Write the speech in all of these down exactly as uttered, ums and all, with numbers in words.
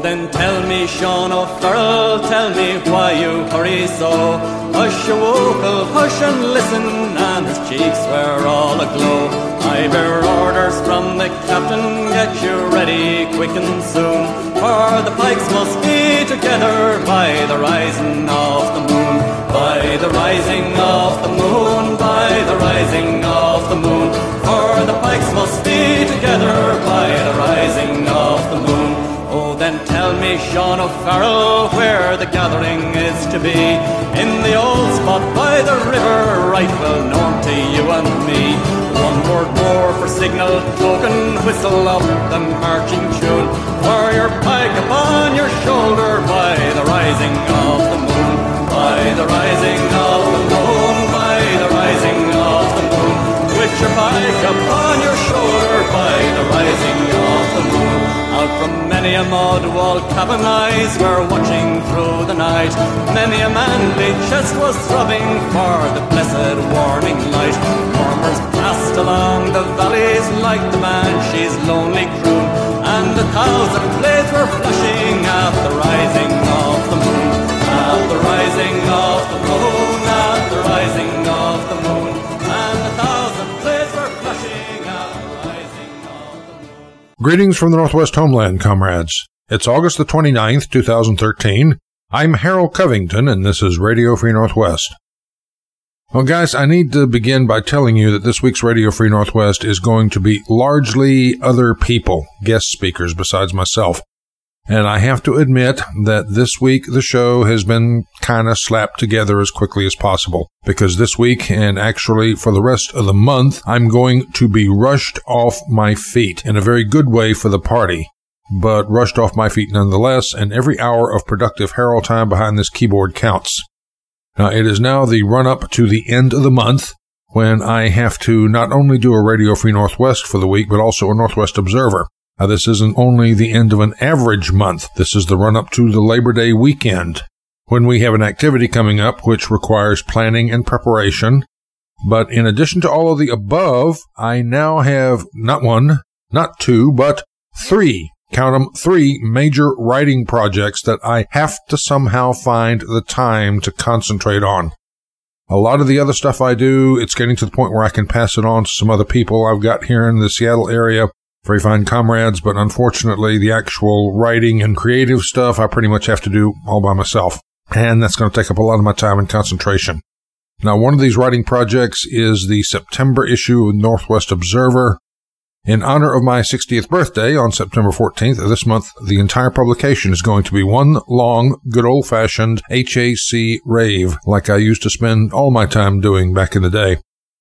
then tell me, Sean O'Farrell, tell me why you hurry so. Hush, your wokel, hush and listen, and his cheeks were all aglow. I bear orders from the captain, get you ready quick and soon, for the pikes must be together by the rising of the moon. By the rising of the moon, by the rising of the moon, for the pikes must be together by the rising of the moon. Oh, then tell me, Sean O'Farrell, where the gathering is to be. In the old spot by the river, right well known to you and me. One word more for signal token, whistle up the marching tune, for your pike upon your shoulder by the rising of the moon. By the rising of the moon, by the rising of the moon, with your pike upon your shoulder by the rising of the moon. Out from many a mud wall cabin eyes were watching through the night. Many a manly chest was throbbing for the blessed warning light. Murmurs passed along the valleys like the banshee's lonely croon, and a thousand blades were flashing at the rising of the moon. At the rising of the moon, at the rising of the moon, and a thousand blades were flashing at the rising of the moon. Greetings from the Northwest homeland, comrades. It's August the twenty-ninth, two thousand thirteen. I'm Harold Covington, and this is Radio Free Northwest. Well, guys, I need to begin by telling you that this week's Radio Free Northwest is going to be largely other people, guest speakers besides myself. And I have to admit that this week the show has been kind of slapped together as quickly as possible, because this week, and actually for the rest of the month, I'm going to be rushed off my feet in a very good way for the party, but rushed off my feet nonetheless, and every hour of productive Harold time behind this keyboard counts. Now, it is now the run-up to the end of the month, when I have to not only do a Radio Free Northwest for the week, but also a Northwest Observer. Now, this isn't only the end of an average month. This is the run-up to the Labor Day weekend, when we have an activity coming up which requires planning and preparation. But in addition to all of the above, I now have not one, not two, but three, count them, three major writing projects that I have to somehow find the time to concentrate on. A lot of the other stuff I do, it's getting to the point where I can pass it on to some other people I've got here in the Seattle area. Very fine comrades, but unfortunately the actual writing and creative stuff I pretty much have to do all by myself. And that's going to take up a lot of my time and concentration. Now, one of these writing projects is the September issue of Northwest Observer. In honor of my sixtieth birthday on September fourteenth of this month, the entire publication is going to be one long, good old-fashioned H A C rave, like I used to spend all my time doing back in the day.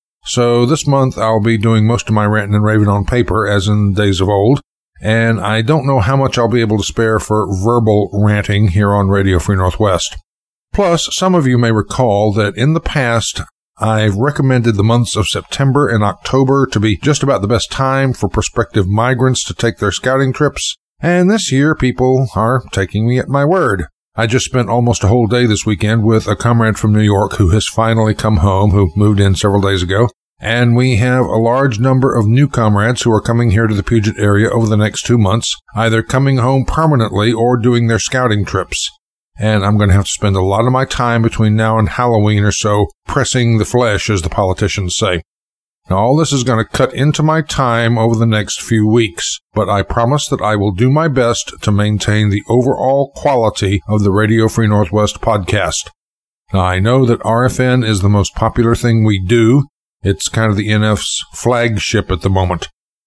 So this month I'll be doing most of my ranting and raving on paper, as in days of old, and I don't know how much I'll be able to spare for verbal ranting here on Radio Free Northwest. Plus, some of you may recall that in the past I've recommended the months of September and October to be just about the best time for prospective migrants to take their scouting trips, and this year people are taking me at my word. I just spent almost a whole day this weekend with a comrade from New York who has finally come home, who moved in several days ago, and we have a large number of new comrades who are coming here to the Puget area over the next two months, either coming home permanently or doing their scouting trips. And I'm going to have to spend a lot of my time between now and Halloween or so pressing the flesh, as the politicians say. Now, all this is going to cut into my time over the next few weeks, but I promise that I will do my best to maintain the overall quality of the Radio Free Northwest podcast. Now, I know that R F N is the most popular thing we do. It's kind of the N F's flagship at the moment.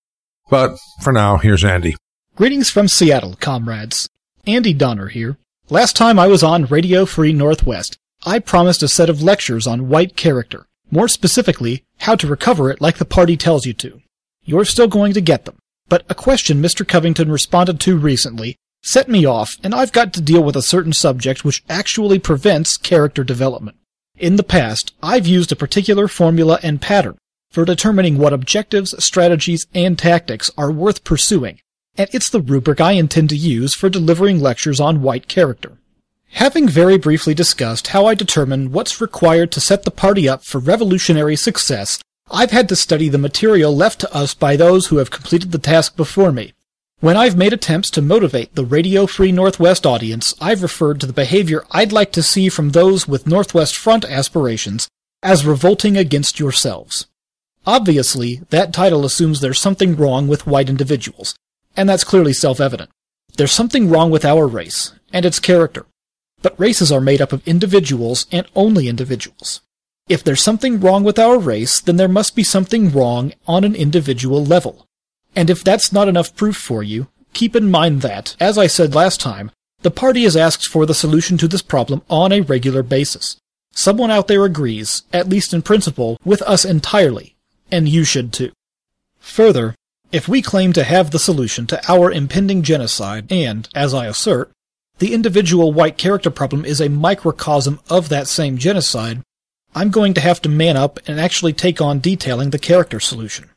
But for now, here's Andy. Greetings from Seattle, comrades. Andy Donner here. Last time I was on Radio Free Northwest, I promised a set of lectures on white character. More specifically, how to recover it like the party tells you to. You're still going to get them. But a question Mister Covington responded to recently set me off, and I've got to deal with a certain subject which actually prevents character development. In the past, I've used a particular formula and pattern for determining what objectives, strategies, and tactics are worth pursuing, and it's the rubric I intend to use for delivering lectures on white character. Having very briefly discussed how I determine what's required to set the party up for revolutionary success, I've had to study the material left to us by those who have completed the task before me. When I've made attempts to motivate the Radio Free Northwest audience, I've referred to the behavior I'd like to see from those with Northwest Front aspirations as revolting against yourselves. Obviously, that title assumes there's something wrong with white individuals, and that's clearly self-evident. There's something wrong with our race, and its character. But races are made up of individuals, and only individuals. If there's something wrong with our race, then there must be something wrong on an individual level. And if that's not enough proof for you, keep in mind that, as I said last time, the party has asked for the solution to this problem on a regular basis. Someone out there agrees, at least in principle, with us entirely, and you should too. Further, if we claim to have the solution to our impending genocide, and, as I assert, the individual white character problem is a microcosm of that same genocide, I'm going to have to man up and actually take on detailing the character solution.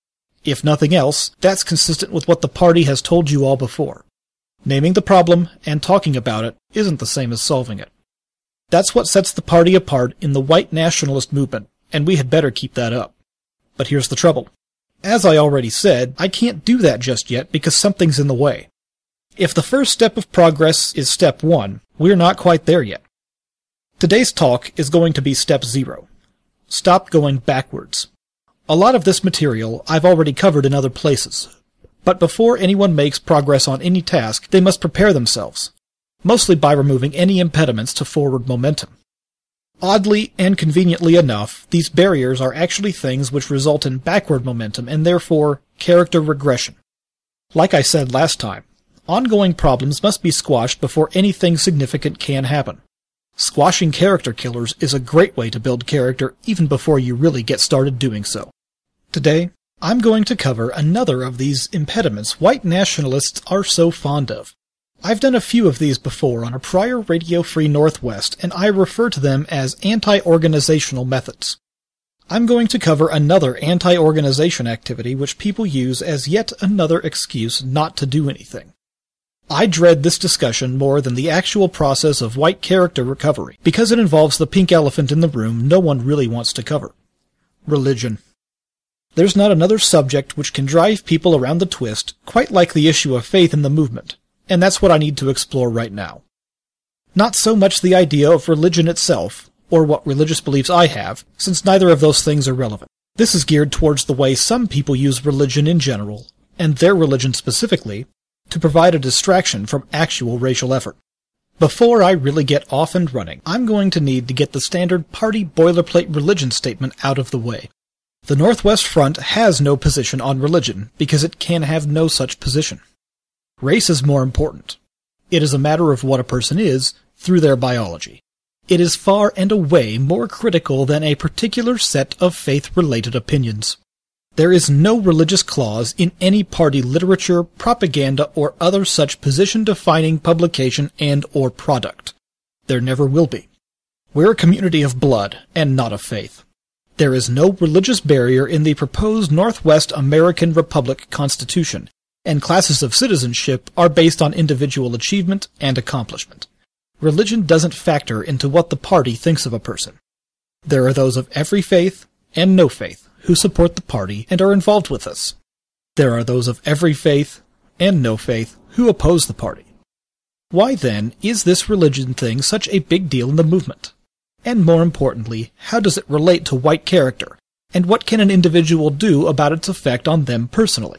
If nothing else, that's consistent with what the party has told you all before. Naming the problem and talking about it isn't the same as solving it. That's what sets the party apart in the white nationalist movement, and we had better keep that up. But here's the trouble. As I already said, I can't do that just yet because something's in the way. If the first step of progress is step one, we're not quite there yet. Today's talk is going to be step zero. Stop going backwards. A lot of this material I've already covered in other places, but before anyone makes progress on any task, they must prepare themselves, mostly by removing any impediments to forward momentum. Oddly and conveniently enough, these barriers are actually things which result in backward momentum and therefore character regression. Like I said last time, ongoing problems must be squashed before anything significant can happen. Squashing character killers is a great way to build character even before you really get started doing so. Today, I'm going to cover another of these impediments white nationalists are so fond of. I've done a few of these before on a prior Radio Free Northwest, and I refer to them as anti-organizational methods. I'm going to cover another anti-organization activity which people use as yet another excuse not to do anything. I dread this discussion more than the actual process of white character recovery, because it involves the pink elephant in the room no one really wants to cover. Religion. There's not another subject which can drive people around the twist quite like the issue of faith in the movement, and that's what I need to explore right now. Not so much the idea of religion itself, or what religious beliefs I have, since neither of those things are relevant. This is geared towards the way some people use religion in general, and their religion specifically, to provide a distraction from actual racial effort. Before I really get off and running, I'm going to need to get the standard party boilerplate religion statement out of the way. The Northwest Front has no position on religion because it can have no such position. Race is more important. It is a matter of what a person is through their biology. It is far and away more critical than a particular set of faith-related opinions. There is no religious clause in any party literature, propaganda, or other such position-defining publication and or product. There never will be. We're a community of blood, and not of faith. There is no religious barrier in the proposed Northwest American Republic Constitution, and classes of citizenship are based on individual achievement and accomplishment. Religion doesn't factor into what the party thinks of a person. There are those of every faith and no faith who support the party and are involved with us. There are those of every faith and no faith who oppose the party. Why then is this religion thing such a big deal in the movement? And more importantly, how does it relate to white character, and what can an individual do about its effect on them personally?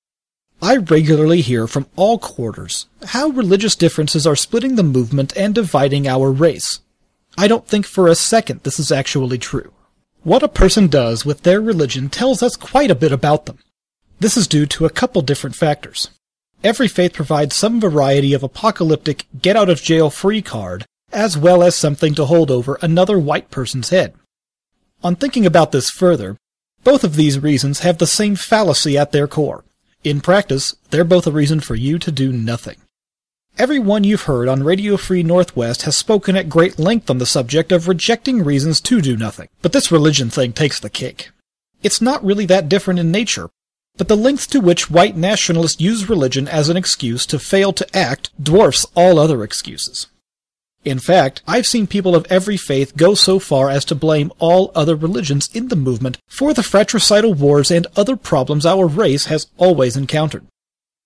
I regularly hear from all quarters how religious differences are splitting the movement and dividing our race. I don't think for a second this is actually true. What a person does with their religion tells us quite a bit about them. This is due to a couple different factors. Every faith provides some variety of apocalyptic get-out-of-jail-free card, as well as something to hold over another white person's head. On thinking about this further, both of these reasons have the same fallacy at their core. In practice, they're both a reason for you to do nothing. Everyone you've heard on Radio Free Northwest has spoken at great length on the subject of rejecting reasons to do nothing, but this religion thing takes the cake. It's not really that different in nature, but the length to which white nationalists use religion as an excuse to fail to act dwarfs all other excuses. In fact, I've seen people of every faith go so far as to blame all other religions in the movement for the fratricidal wars and other problems our race has always encountered.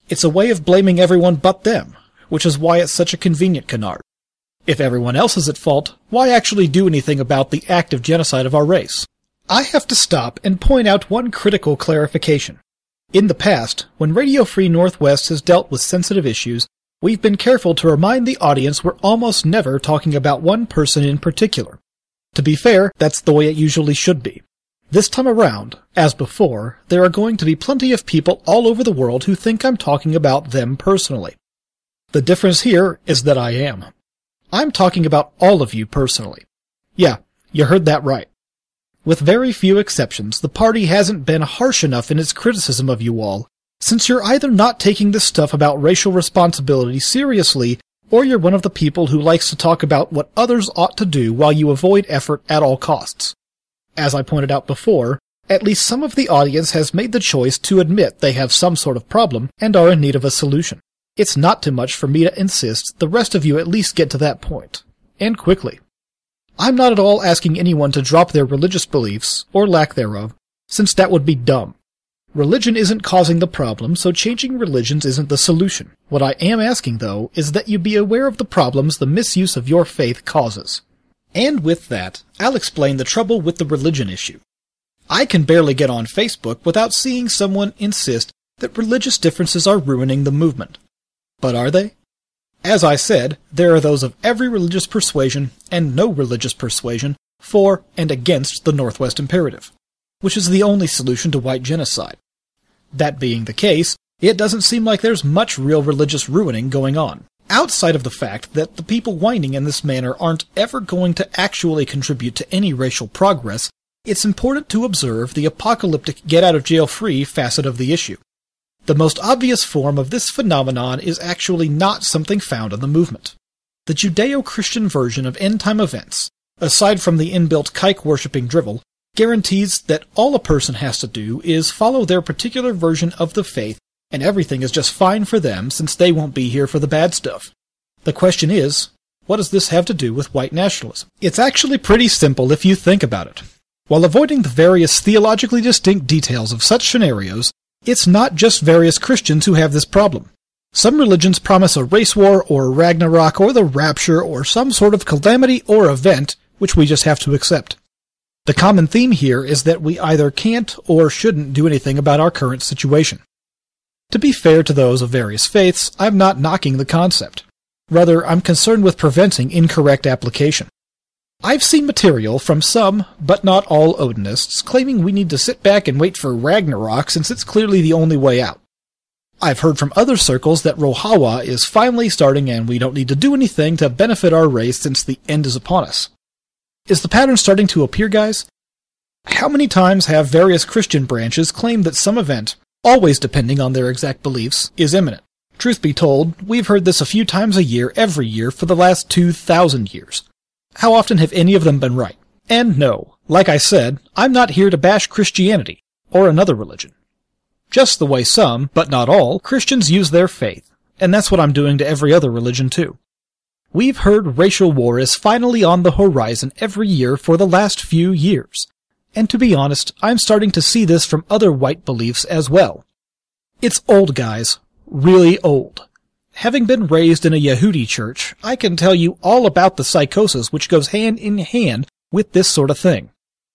It's a way of blaming everyone but them, which is why it's such a convenient canard. If everyone else is at fault, why actually do anything about the active genocide of our race? I have to stop and point out one critical clarification. In the past, when Radio Free Northwest has dealt with sensitive issues, we've been careful to remind the audience we're almost never talking about one person in particular. To be fair, that's the way it usually should be. This time around, as before, there are going to be plenty of people all over the world who think I'm talking about them personally. The difference here is that I am. I'm talking about all of you personally. Yeah, you heard that right. With very few exceptions, the party hasn't been harsh enough in its criticism of you all, since you're either not taking this stuff about racial responsibility seriously, or you're one of the people who likes to talk about what others ought to do while you avoid effort at all costs. As I pointed out before, at least some of the audience has made the choice to admit they have some sort of problem and are in need of a solution. It's not too much for me to insist the rest of you at least get to that point, and quickly. I'm not at all asking anyone to drop their religious beliefs, or lack thereof, since that would be dumb. Religion isn't causing the problem, so changing religions isn't the solution. What I am asking, though, is that you be aware of the problems the misuse of your faith causes. And with that, I'll explain the trouble with the religion issue. I can barely get on Facebook without seeing someone insist that religious differences are ruining the movement. But are they? As I said, there are those of every religious persuasion and no religious persuasion for and against the Northwest Imperative, which is the only solution to white genocide. That being the case, it doesn't seem like there's much real religious ruining going on, outside of the fact that the people whining in this manner aren't ever going to actually contribute to any racial progress. It's important to observe the apocalyptic get-out-of-jail-free facet of the issue. The most obvious form of this phenomenon is actually not something found in the movement. The Judeo-Christian version of end-time events, aside from the inbuilt kike-worshipping drivel, guarantees that all a person has to do is follow their particular version of the faith, and everything is just fine for them since they won't be here for the bad stuff. The question is, what does this have to do with white nationalism? It's actually pretty simple if you think about it. While avoiding the various theologically distinct details of such scenarios, it's not just various Christians who have this problem. Some religions promise a race war or a Ragnarok or the rapture or some sort of calamity or event, which we just have to accept. The common theme here is that we either can't or shouldn't do anything about our current situation. To be fair to those of various faiths, I'm not knocking the concept. Rather, I'm concerned with preventing incorrect application. I've seen material from some, but not all, Odinists claiming we need to sit back and wait for Ragnarok since it's clearly the only way out. I've heard from other circles that Rohawa is finally starting and we don't need to do anything to benefit our race since the end is upon us. Is the pattern starting to appear, guys? How many times have various Christian branches claimed that some event, always depending on their exact beliefs, is imminent? Truth be told, we've heard this a few times a year every year for the last two thousand years. How often have any of them been right? And no, like I said, I'm not here to bash Christianity, or another religion. Just the way some, but not all, Christians use their faith, and that's what I'm doing to every other religion too. We've heard racial war is finally on the horizon every year for the last few years, and to be honest, I'm starting to see this from other white beliefs as well. It's old, guys, really old. Having been raised in a Yehudi church, I can tell you all about the psychosis which goes hand in hand with this sort of thing.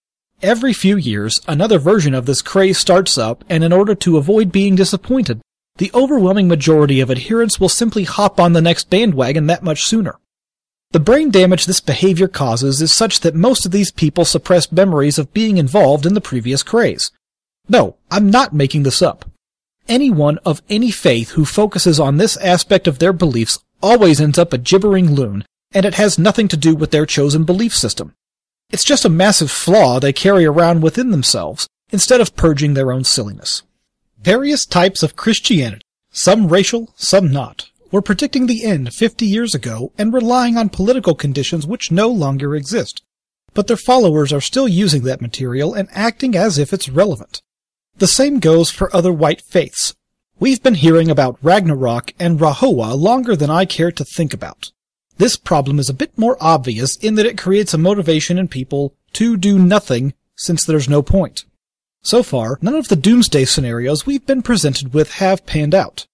Every few years, another version of this craze starts up, and in order to avoid being disappointed, the overwhelming majority of adherents will simply hop on the next bandwagon that much sooner. The brain damage this behavior causes is such that most of these people suppress memories of being involved in the previous craze. No, I'm not making this up. Anyone of any faith who focuses on this aspect of their beliefs always ends up a gibbering loon, and it has nothing to do with their chosen belief system. It's just a massive flaw they carry around within themselves, instead of purging their own silliness. Various types of Christianity, some racial, some not, were predicting the end fifty years ago and relying on political conditions which no longer exist. But their followers are still using that material and acting as if it's relevant. The same goes for other white faiths. We've been hearing about Ragnarok and Rahowa longer than I care to think about. This problem is a bit more obvious in that it creates a motivation in people to do nothing since there's no point. So far, none of the doomsday scenarios we've been presented with have panned out.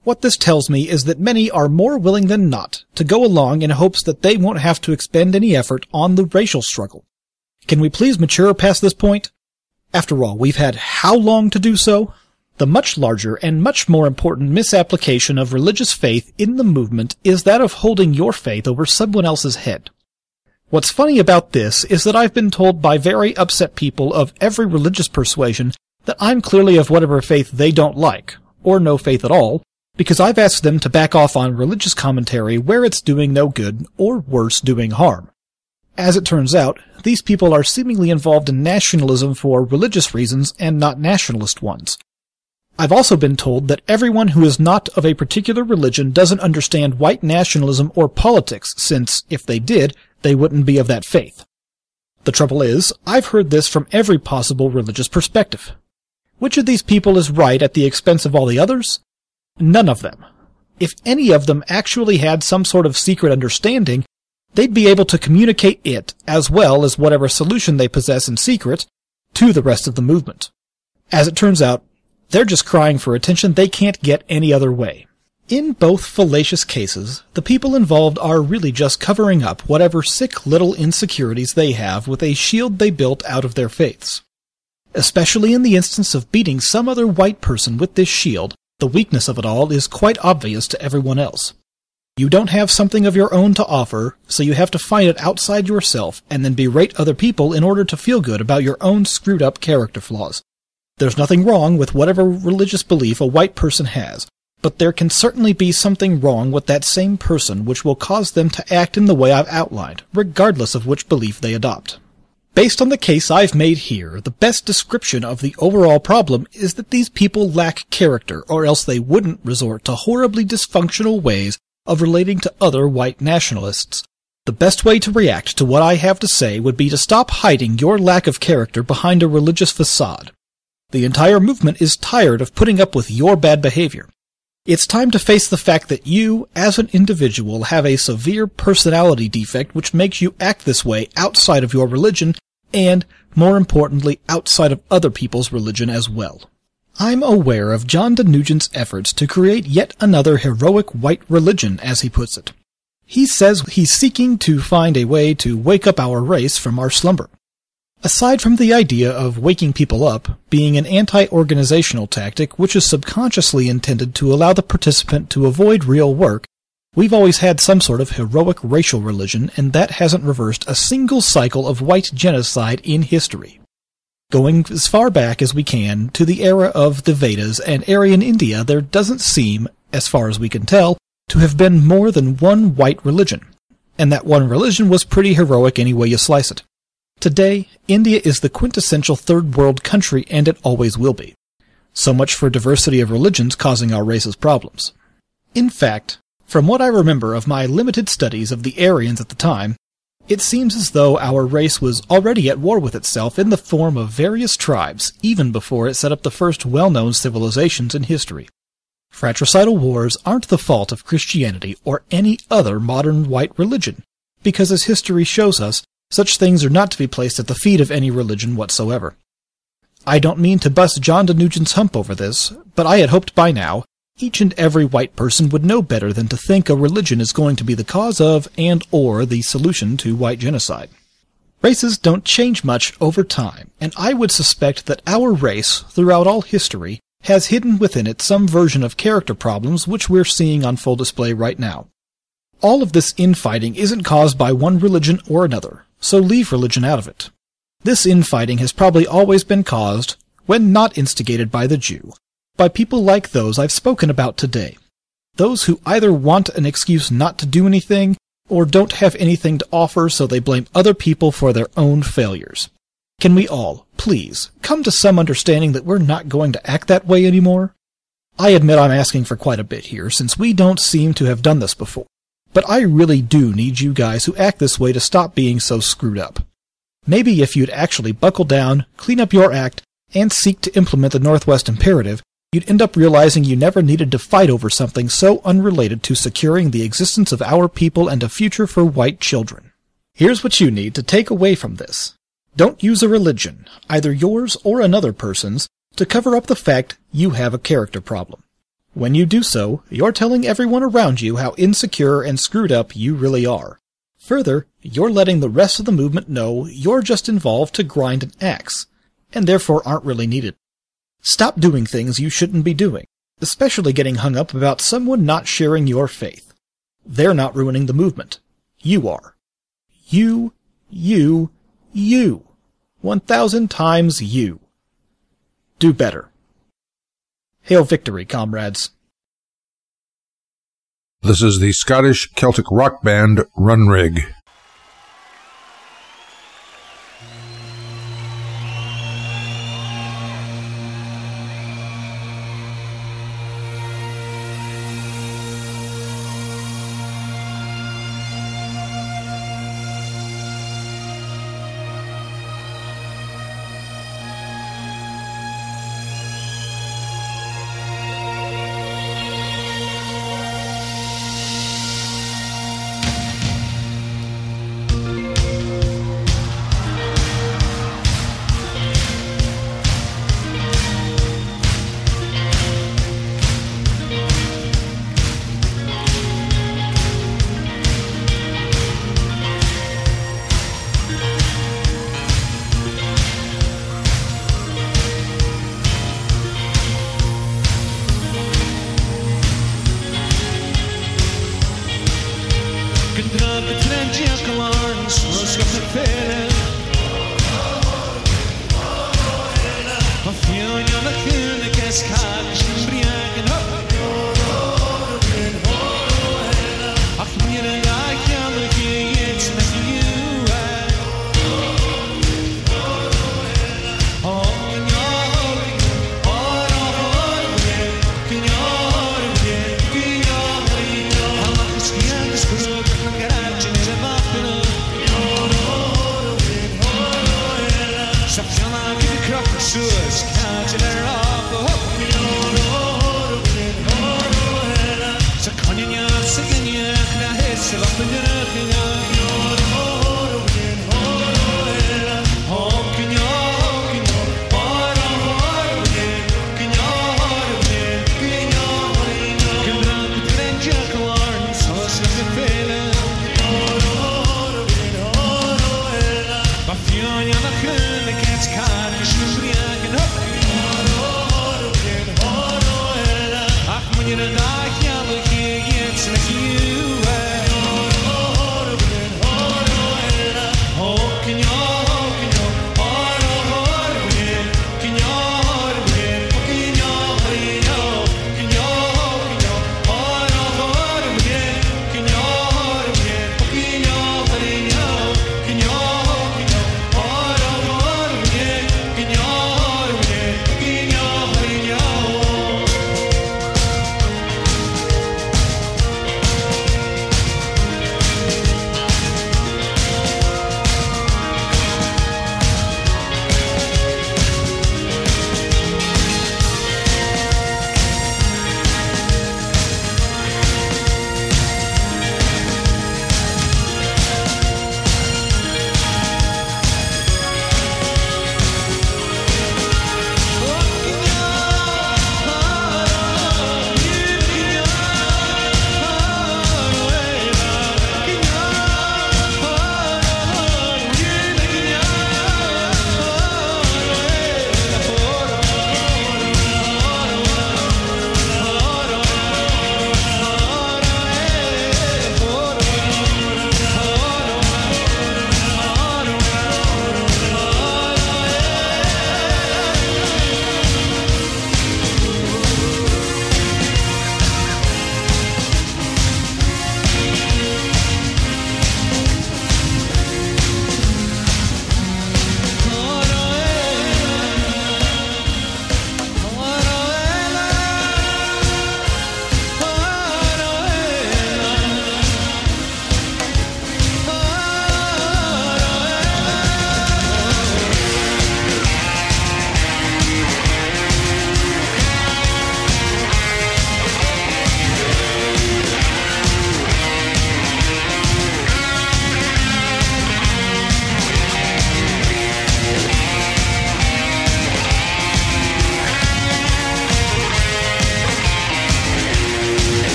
What this tells me is that many are more willing than not to go along in hopes that they won't have to expend any effort on the racial struggle. Can we please mature past this point? After all, we've had how long to do so? The much larger and much more important misapplication of religious faith in the movement is that of holding your faith over someone else's head. What's funny about this is that I've been told by very upset people of every religious persuasion that I'm clearly of whatever faith they don't like, or no faith at all, because I've asked them to back off on religious commentary where it's doing no good, or worse, doing harm. As it turns out, these people are seemingly involved in nationalism for religious reasons and not nationalist ones. I've also been told that everyone who is not of a particular religion doesn't understand white nationalism or politics, since, if they did, they wouldn't be of that faith. The trouble is, I've heard this from every possible religious perspective. Which of these people is right at the expense of all the others? None of them. If any of them actually had some sort of secret understanding, they'd be able to communicate it, as well as whatever solution they possess in secret, to the rest of the movement. As it turns out, they're just crying for attention they can't get any other way. In both fallacious cases, the people involved are really just covering up whatever sick little insecurities they have with a shield they built out of their faiths. Especially in the instance of beating some other white person with this shield, the weakness of it all is quite obvious to everyone else. You don't have something of your own to offer, so you have to find it outside yourself and then berate other people in order to feel good about your own screwed-up character flaws. There's nothing wrong with whatever religious belief a white person has, but there can certainly be something wrong with that same person which will cause them to act in the way I've outlined, regardless of which belief they adopt. Based on the case I've made here, the best description of the overall problem is that these people lack character, or else they wouldn't resort to horribly dysfunctional ways of relating to other white nationalists. The best way to react to what I have to say would be to stop hiding your lack of character behind a religious facade. The entire movement is tired of putting up with your bad behavior. It's time to face the fact that you, as an individual, have a severe personality defect which makes you act this way outside of your religion and, more importantly, outside of other people's religion as well. I'm aware of John D. Nugent's efforts to create yet another heroic white religion, as he puts it. He says he's seeking to find a way to wake up our race from our slumber. Aside from the idea of waking people up being an anti-organizational tactic which is subconsciously intended to allow the participant to avoid real work, we've always had some sort of heroic racial religion, and that hasn't reversed a single cycle of white genocide in history. Going as far back as we can to the era of the Vedas and Aryan India, there doesn't seem, as far as we can tell, to have been more than one white religion, and that one religion was pretty heroic any way you slice it. Today, India is the quintessential third world country, and it always will be. So much for diversity of religions causing our race's problems. In fact, from what I remember of my limited studies of the Aryans at the time, it seems as though our race was already at war with itself in the form of various tribes, even before it set up the first well-known civilizations in history. Fratricidal wars aren't the fault of Christianity or any other modern white religion, because as history shows us, such things are not to be placed at the feet of any religion whatsoever. I don't mean to bust John D. Nugent's hump over this, but I had hoped by now each and every white person would know better than to think a religion is going to be the cause of and or the solution to white genocide. Races don't change much over time, and I would suspect that our race, throughout all history, has hidden within it some version of character problems which we're seeing on full display right now. All of this infighting isn't caused by one religion or another, so leave religion out of it. This infighting has probably always been caused, when not instigated by the Jew, by people like those I've spoken about today. Those who either want an excuse not to do anything, or don't have anything to offer so they blame other people for their own failures. Can we all, please, come to some understanding that we're not going to act that way anymore? I admit I'm asking for quite a bit here, since we don't seem to have done this before. But I really do need you guys who act this way to stop being so screwed up. Maybe if you'd actually buckle down, clean up your act, and seek to implement the Northwest Imperative, you'd end up realizing you never needed to fight over something so unrelated to securing the existence of our people and a future for white children. Here's what you need to take away from this. Don't use a religion, either yours or another person's, to cover up the fact you have a character problem. When you do so, you're telling everyone around you how insecure and screwed up you really are. Further, you're letting the rest of the movement know you're just involved to grind an axe, and therefore aren't really needed. Stop doing things you shouldn't be doing, especially getting hung up about someone not sharing your faith. They're not ruining the movement. You are. You, you, you. One thousand times you. Do better. Hail victory, comrades. This is the Scottish Celtic rock band Runrig. Oh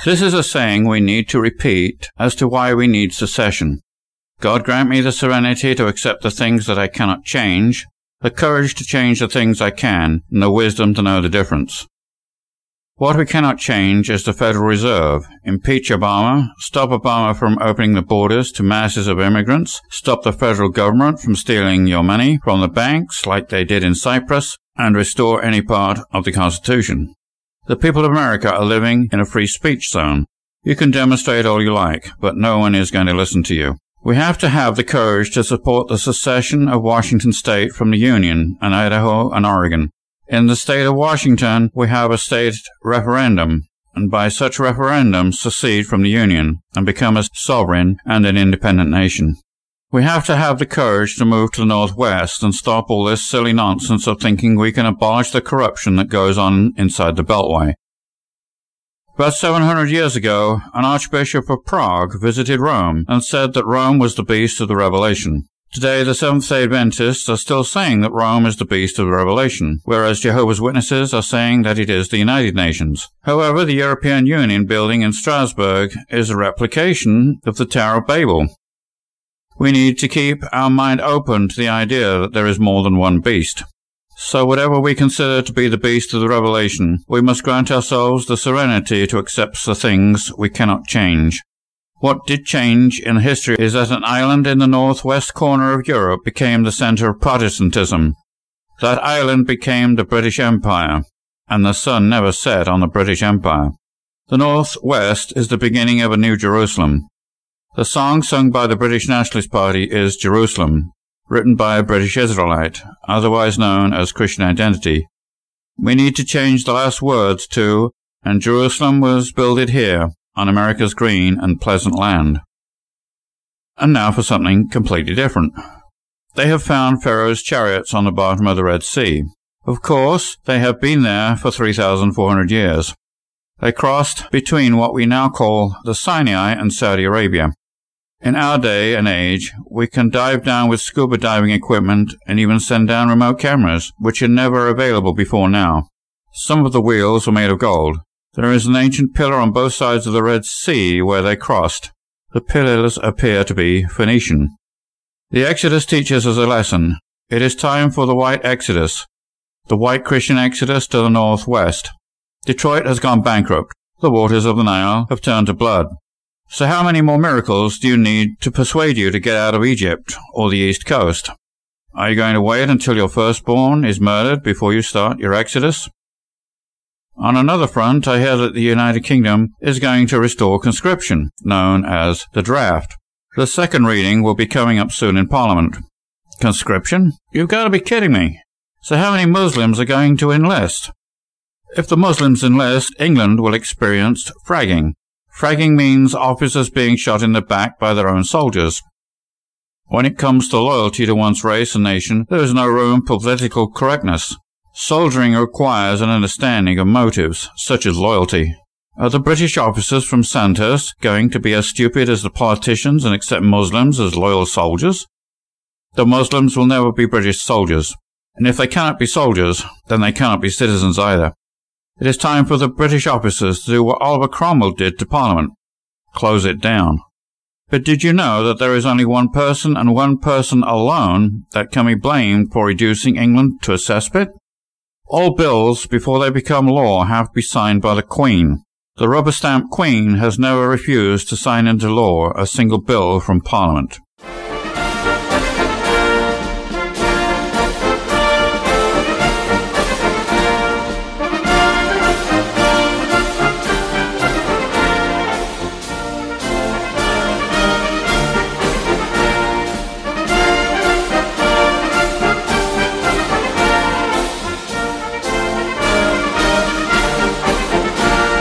This is a saying we need to repeat as to why we need secession. God grant me the serenity to accept the things that I cannot change, the courage to change the things I can, and the wisdom to know the difference. What we cannot change is the Federal Reserve. Impeach Obama, stop Obama from opening the borders to masses of immigrants, stop the federal government from stealing your money from the banks like they did in Cyprus, and restore any part of the Constitution. The people of America are living in a free speech zone. You can demonstrate all you like, but no one is going to listen to you. We have to have the courage to support the secession of Washington State from the Union and Idaho and Oregon. In the state of Washington, we have a state referendum, and by such referendum secede from the Union and become a sovereign and an independent nation. We have to have the courage to move to the Northwest and stop all this silly nonsense of thinking we can abolish the corruption that goes on inside the Beltway. About seven hundred years ago, an Archbishop of Prague visited Rome and said that Rome was the beast of the Revelation. Today, the Seventh-day Adventists are still saying that Rome is the beast of the Revelation, whereas Jehovah's Witnesses are saying that it is the United Nations. However, the European Union building in Strasbourg is a replication of the Tower of Babel. We need to keep our mind open to the idea that there is more than one beast. So whatever we consider to be the beast of the Revelation, we must grant ourselves the serenity to accept the things we cannot change. What did change in history is that an island in the northwest corner of Europe became the center of Protestantism. That island became the British Empire, and the sun never set on the British Empire. The northwest is the beginning of a new Jerusalem. The song sung by the British Nationalist Party is Jerusalem, written by a British Israelite, otherwise known as Christian Identity. We need to change the last words to, and Jerusalem was builded here, on America's green and pleasant land. And now for something completely different. They have found Pharaoh's chariots on the bottom of the Red Sea. Of course, they have been there for three thousand four hundred years. They crossed between what we now call the Sinai and Saudi Arabia. In our day and age, we can dive down with scuba diving equipment and even send down remote cameras, which are never available before now. Some of the wheels were made of gold. There is an ancient pillar on both sides of the Red Sea where they crossed. The pillars appear to be Phoenician. The Exodus teaches us a lesson. It is time for the white Exodus, the white Christian Exodus to the northwest. Detroit has gone bankrupt. The waters of the Nile have turned to blood. So how many more miracles do you need to persuade you to get out of Egypt or the East Coast? Are you going to wait until your firstborn is murdered before you start your Exodus? On another front, I hear that the United Kingdom is going to restore conscription, known as the draft. The second reading will be coming up soon in Parliament. Conscription? You've got to be kidding me. So how many Muslims are going to enlist? If the Muslims enlist, England will experience fragging. Fragging means officers being shot in the back by their own soldiers. When it comes to loyalty to one's race and nation, there is no room for political correctness. Soldiering requires an understanding of motives, such as loyalty. Are the British officers from Sandhurst going to be as stupid as the politicians and accept Muslims as loyal soldiers? The Muslims will never be British soldiers, and if they cannot be soldiers, then they cannot be citizens either. It is time for the British officers to do what Oliver Cromwell did to Parliament, close it down. But did you know that there is only one person and one person alone that can be blamed for reducing England to a cesspit? All bills, before they become law, have to be signed by the Queen. The rubber-stamped Queen has never refused to sign into law a single bill from Parliament.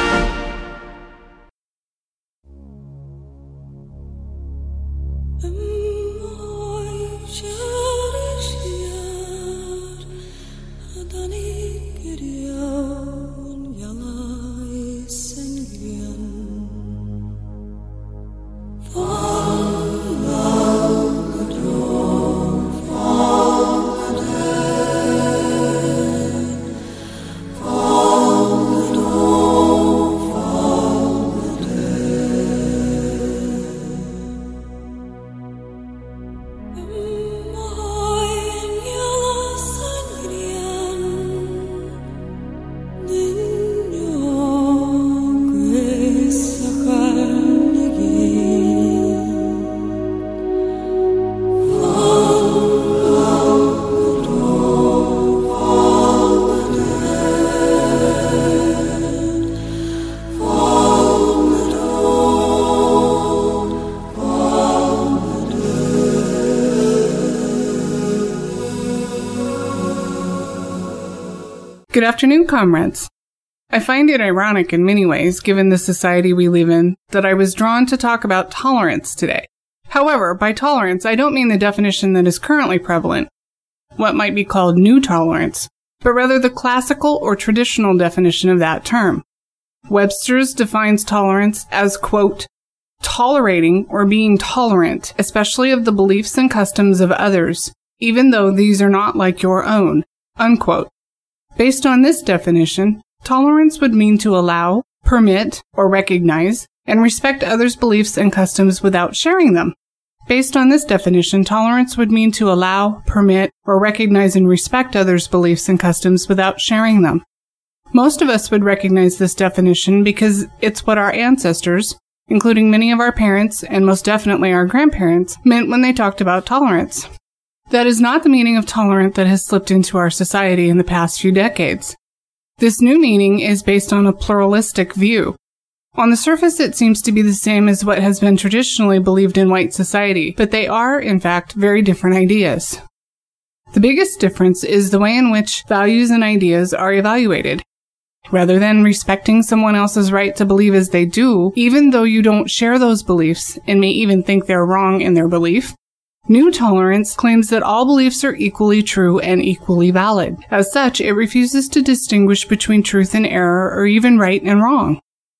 Um Good afternoon, comrades. I find it ironic in many ways, given the society we live in, that I was drawn to talk about tolerance today. However, by tolerance, I don't mean the definition that is currently prevalent, what might be called new tolerance, but rather the classical or traditional definition of that term. Webster's defines tolerance as, quote, tolerating or being tolerant, especially of the beliefs and customs of others, even though these are not like your own, unquote. Based on this definition, tolerance would mean to allow, permit, or recognize, and respect others' beliefs and customs without sharing them. Based on this definition, tolerance would mean to allow, permit, or recognize and respect others' beliefs and customs without sharing them. Most of us would recognize this definition because it's what our ancestors, including many of our parents and most definitely our grandparents, meant when they talked about tolerance. That is not the meaning of tolerant that has slipped into our society in the past few decades. This new meaning is based on a pluralistic view. On the surface, it seems to be the same as what has been traditionally believed in white society, but they are, in fact, very different ideas. The biggest difference is the way in which values and ideas are evaluated. Rather than respecting someone else's right to believe as they do, even though you don't share those beliefs and may even think they're wrong in their belief, New Tolerance claims that all beliefs are equally true and equally valid. As such, it refuses to distinguish between truth and error or even right and wrong.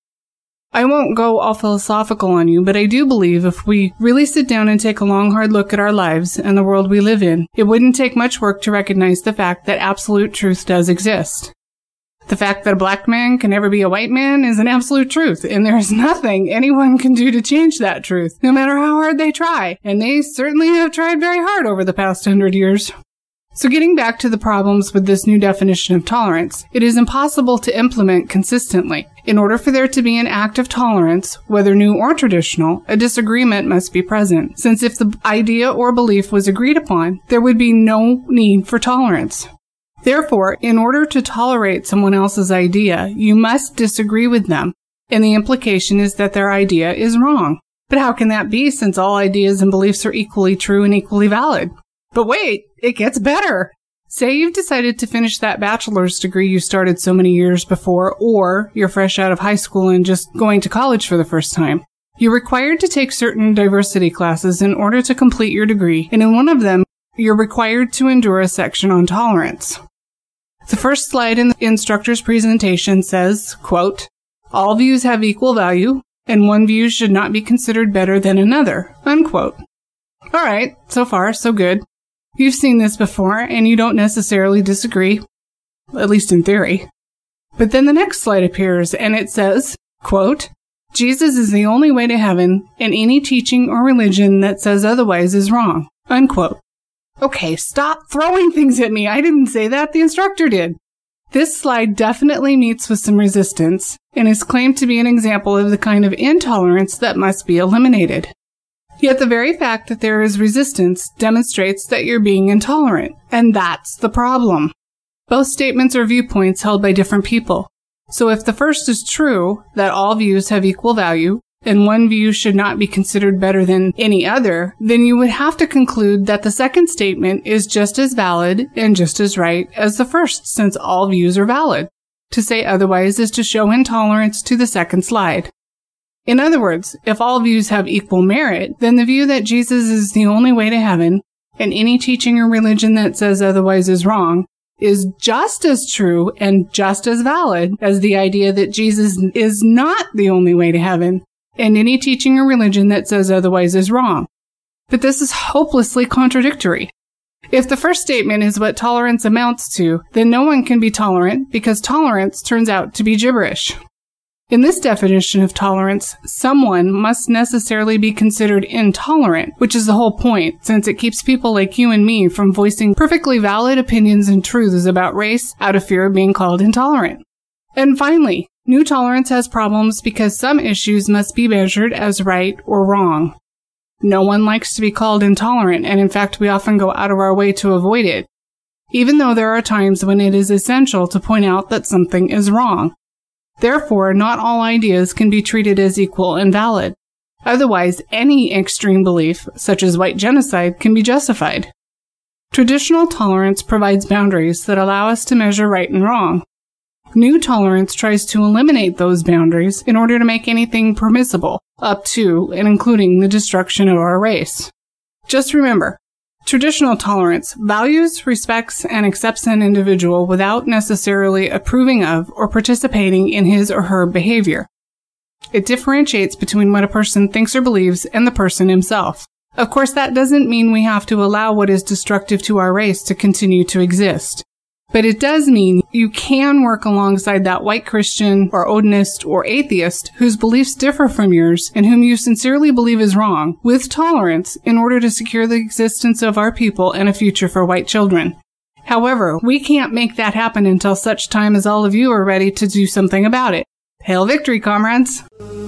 I won't go all philosophical on you, but I do believe if we really sit down and take a long, hard look at our lives and the world we live in, it wouldn't take much work to recognize the fact that absolute truth does exist. The fact that a black man can never be a white man is an absolute truth, and there is nothing anyone can do to change that truth, no matter how hard they try, and they certainly have tried very hard over the past hundred years. So getting back to the problems with this new definition of tolerance, it is impossible to implement consistently. In order for there to be an act of tolerance, whether new or traditional, a disagreement must be present, since if the idea or belief was agreed upon, there would be no need for tolerance. Therefore, in order to tolerate someone else's idea, you must disagree with them, and the implication is that their idea is wrong. But how can that be, since all ideas and beliefs are equally true and equally valid? But wait, it gets better! Say you've decided to finish that bachelor's degree you started so many years before, or you're fresh out of high school and just going to college for the first time. You're required to take certain diversity classes in order to complete your degree, and in one of them, you're required to endure a section on tolerance. The first slide in the instructor's presentation says, quote, all views have equal value, and one view should not be considered better than another, unquote. All right, so far, so good. You've seen this before, and you don't necessarily disagree, at least in theory. But then the next slide appears, and it says, quote, Jesus is the only way to heaven, and any teaching or religion that says otherwise is wrong, unquote. Okay, stop throwing things at me. I didn't say that. The instructor did. This slide definitely meets with some resistance and is claimed to be an example of the kind of intolerance that must be eliminated. Yet the very fact that there is resistance demonstrates that you're being intolerant, and that's the problem. Both statements are viewpoints held by different people. So if the first is true, that all views have equal value, and one view should not be considered better than any other, then you would have to conclude that the second statement is just as valid and just as right as the first, since all views are valid. To say otherwise is to show intolerance to the second slide. In other words, if all views have equal merit, then the view that Jesus is the only way to heaven, and any teaching or religion that says otherwise is wrong, is just as true and just as valid as the idea that Jesus is not the only way to heaven, and any teaching or religion that says otherwise is wrong. But this is hopelessly contradictory. If the first statement is what tolerance amounts to, then no one can be tolerant because tolerance turns out to be gibberish. In this definition of tolerance, someone must necessarily be considered intolerant, which is the whole point, since it keeps people like you and me from voicing perfectly valid opinions and truths about race out of fear of being called intolerant. And finally, New Tolerance has problems because some issues must be measured as right or wrong. No one likes to be called intolerant, and in fact we often go out of our way to avoid it, even though there are times when it is essential to point out that something is wrong. Therefore, not all ideas can be treated as equal and valid. Otherwise, any extreme belief, such as white genocide, can be justified. Traditional tolerance provides boundaries that allow us to measure right and wrong. New tolerance tries to eliminate those boundaries in order to make anything permissible, up to and including the destruction of our race. Just remember, traditional tolerance values, respects, and accepts an individual without necessarily approving of or participating in his or her behavior. It differentiates between what a person thinks or believes and the person himself. Of course, that doesn't mean we have to allow what is destructive to our race to continue to exist. But it does mean you can work alongside that white Christian or Odinist or atheist whose beliefs differ from yours and whom you sincerely believe is wrong, with tolerance in order to secure the existence of our people and a future for white children. However, we can't make that happen until such time as all of you are ready to do something about it. Hail victory, comrades!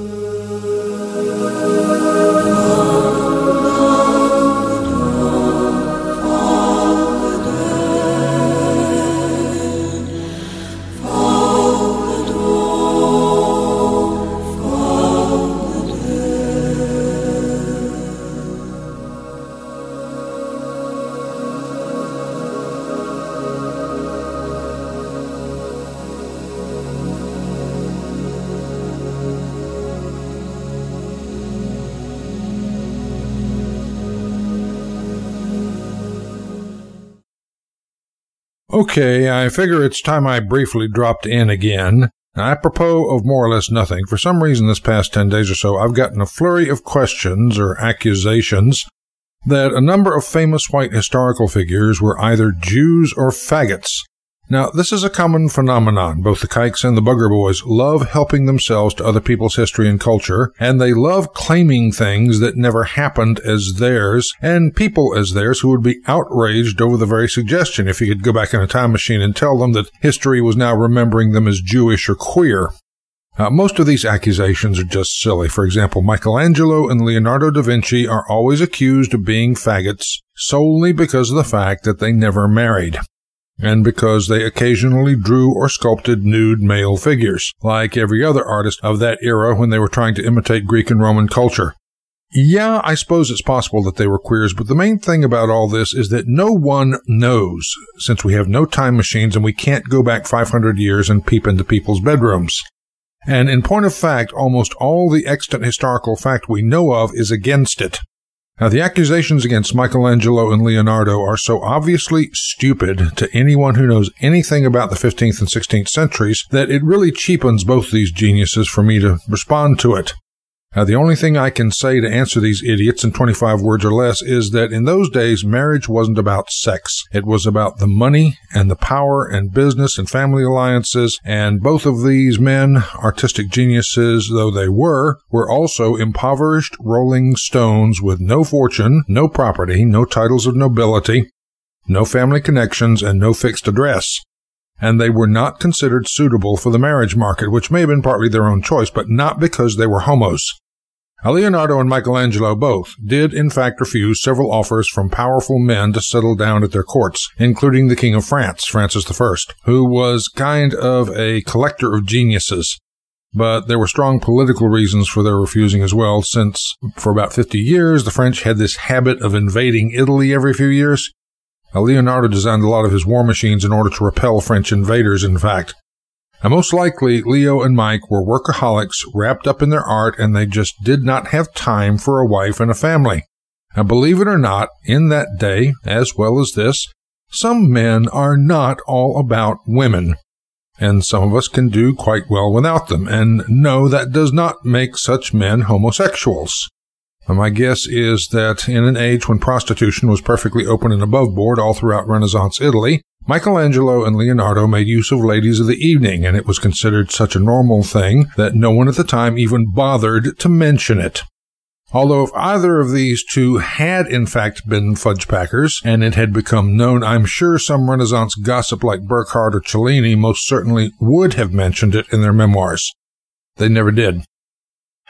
Okay, I figure it's time I briefly dropped in again. Apropos of more or less nothing, for some reason this past ten days or so, I've gotten a flurry of questions or accusations that a number of famous white historical figures were either Jews or faggots. Now, this is a common phenomenon. Both the Kikes and the Bugger Boys love helping themselves to other people's history and culture, and they love claiming things that never happened as theirs, and people as theirs who would be outraged over the very suggestion if you could go back in a time machine and tell them that history was now remembering them as Jewish or queer. Uh, most of these accusations are just silly. For example, Michelangelo and Leonardo da Vinci are always accused of being faggots solely because of the fact that they never married, and because they occasionally drew or sculpted nude male figures, like every other artist of that era when they were trying to imitate Greek and Roman culture. Yeah, I suppose it's possible that they were queers, but the main thing about all this is that no one knows, since we have no time machines and we can't go back five hundred years and peep into people's bedrooms. And in point of fact, almost all the extant historical fact we know of is against it. Now, the accusations against Michelangelo and Leonardo are so obviously stupid to anyone who knows anything about the fifteenth and sixteenth centuries that it really cheapens both these geniuses for me to respond to it. Now, the only thing I can say to answer these idiots in twenty-five words or less is that in those days, marriage wasn't about sex. It was about the money and the power and business and family alliances, and both of these men, artistic geniuses though they were, were also impoverished rolling stones with no fortune, no property, no titles of nobility, no family connections, and no fixed address. And they were not considered suitable for the marriage market, which may have been partly their own choice, but not because they were homos. Leonardo and Michelangelo both did in fact refuse several offers from powerful men to settle down at their courts, including the King of France, Francis the First, who was kind of a collector of geniuses. But there were strong political reasons for their refusing as well, since for about fifty years the French had this habit of invading Italy every few years. Leonardo designed a lot of his war machines in order to repel French invaders, in fact. Now, most likely, Leo and Mike were workaholics wrapped up in their art, and they just did not have time for a wife and a family. Now, believe it or not, in that day, as well as this, some men are not all about women, and some of us can do quite well without them, and no, that does not make such men homosexuals. Now, my guess is that in an age when prostitution was perfectly open and above board all throughout Renaissance Italy, Michelangelo and Leonardo made use of ladies of the evening, and it was considered such a normal thing that no one at the time even bothered to mention it. Although if either of these two had in fact been fudge packers, and it had become known, I'm sure some Renaissance gossip like Burckhardt or Cellini most certainly would have mentioned it in their memoirs. They never did.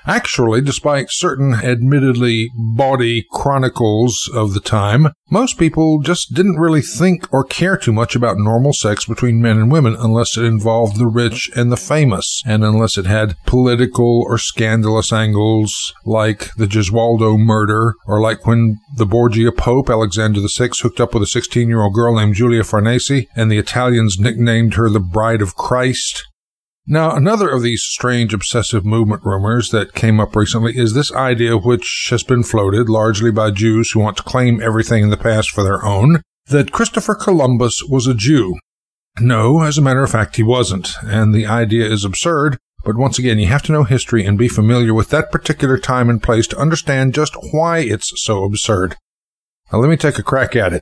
Actually, despite certain admittedly bawdy chronicles of the time, most people just didn't really think or care too much about normal sex between men and women unless it involved the rich and the famous, and unless it had political or scandalous angles like the Gesualdo murder, or like when the Borgia Pope, Alexander the Sixth, hooked up with a sixteen-year-old girl named Giulia Farnese, and the Italians nicknamed her the Bride of Christ. Now, another of these strange obsessive movement rumors that came up recently is this idea, which has been floated largely by Jews who want to claim everything in the past for their own, that Christopher Columbus was a Jew. No, as a matter of fact, he wasn't, and the idea is absurd, but once again, you have to know history and be familiar with that particular time and place to understand just why it's so absurd. Now, let me take a crack at it.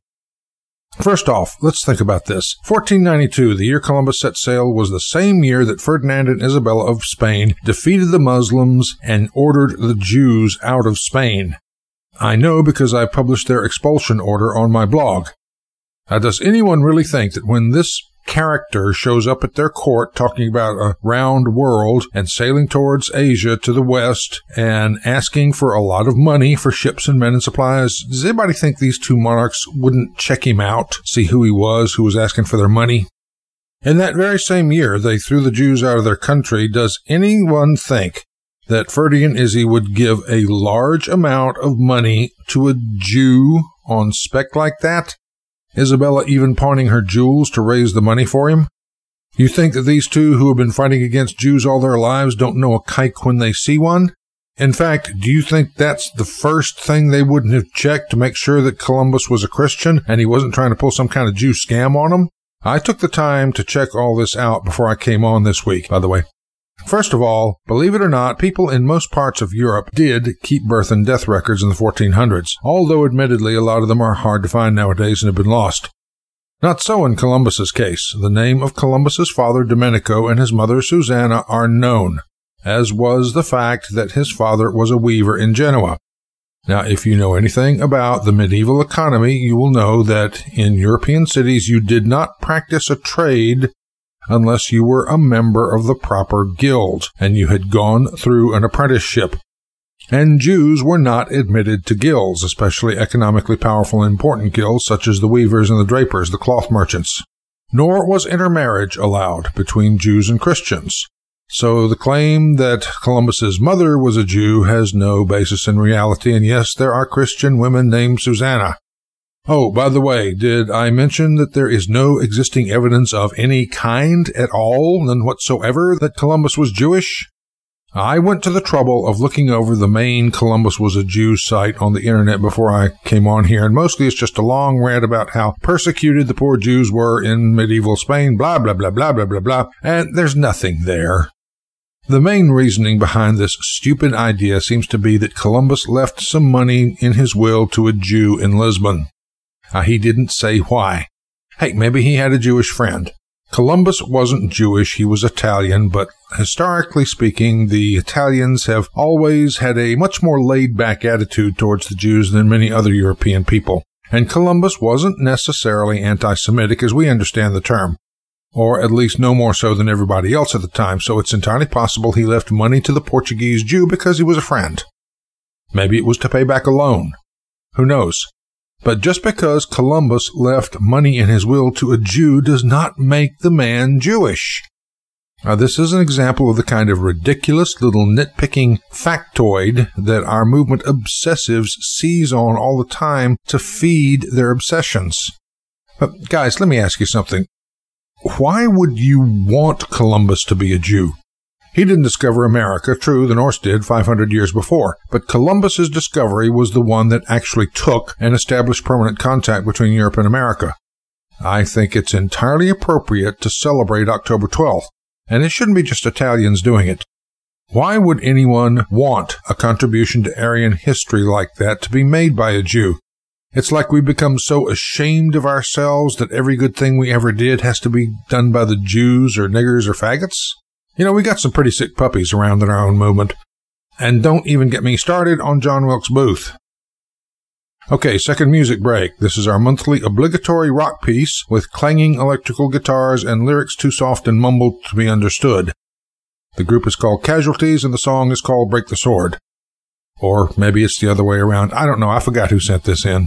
First off, let's think about this. fourteen ninety-two, the year Columbus set sail, was the same year that Ferdinand and Isabella of Spain defeated the Muslims and ordered the Jews out of Spain. I know because I published their expulsion order on my blog. Now, does anyone really think that when this character shows up at their court talking about a round world and sailing towards Asia to the west and asking for a lot of money for ships and men and supplies, does anybody think these two monarchs wouldn't check him out, see who he was, who was asking for their money? In that very same year they threw the Jews out of their country. Does anyone think that Ferdy Izzy would give a large amount of money to a Jew on spec like that? Isabella even pawning her jewels to raise the money for him? You think that these two who have been fighting against Jews all their lives don't know a kike when they see one? In fact, do you think that's the first thing they wouldn't have checked to make sure that Columbus was a Christian and he wasn't trying to pull some kind of Jew scam on them? I took the time to check all this out before I came on this week, by the way. First of all, believe it or not, people in most parts of Europe did keep birth and death records in the fourteen hundreds, although admittedly a lot of them are hard to find nowadays and have been lost. Not so in Columbus's case. The name of Columbus's father, Domenico, and his mother, Susanna, are known, as was the fact that his father was a weaver in Genoa. Now, if you know anything about the medieval economy, you will know that in European cities you did not practice a trade unless you were a member of the proper guild and you had gone through an apprenticeship. And Jews were not admitted to guilds, especially economically powerful and important guilds such as the weavers and the drapers, the cloth merchants. Nor was intermarriage allowed between Jews and Christians. So the claim that Columbus's mother was a Jew has no basis in reality, and yes, there are Christian women named Susanna. Oh, by the way, did I mention that there is no existing evidence of any kind at all, none whatsoever, that Columbus was Jewish? I went to the trouble of looking over the main Columbus was a Jew site on the internet before I came on here, and mostly it's just a long rant about how persecuted the poor Jews were in medieval Spain, blah, blah, blah, blah, blah, blah, blah, and there's nothing there. The main reasoning behind this stupid idea seems to be that Columbus left some money in his will to a Jew in Lisbon. Uh, he didn't say why. Hey, maybe he had a Jewish friend. Columbus wasn't Jewish, he was Italian, but historically speaking, the Italians have always had a much more laid-back attitude towards the Jews than many other European people. And Columbus wasn't necessarily anti-Semitic as we understand the term, or at least no more so than everybody else at the time, so it's entirely possible he left money to the Portuguese Jew because he was a friend. Maybe it was to pay back a loan. Who knows? But just because Columbus left money in his will to a Jew does not make the man Jewish. Now, this is an example of the kind of ridiculous little nitpicking factoid that our movement obsessives seize on all the time to feed their obsessions. But guys, let me ask you something. Why would you want Columbus to be a Jew? He didn't discover America. True, the Norse did five hundred years before, but Columbus's discovery was the one that actually took and established permanent contact between Europe and America. I think it's entirely appropriate to celebrate October twelfth, and it shouldn't be just Italians doing it. Why would anyone want a contribution to Aryan history like that to be made by a Jew? It's like we become so ashamed of ourselves that every good thing we ever did has to be done by the Jews or niggers or faggots. You know, we got some pretty sick puppies around in our own movement. And don't even get me started on John Wilkes Booth. Okay, second music break. This is our monthly obligatory rock piece with clanging electrical guitars and lyrics too soft and mumbled to be understood. The group is called Casualties, and the song is called Break the Sword. Or maybe it's the other way around. I don't know. I forgot who sent this in.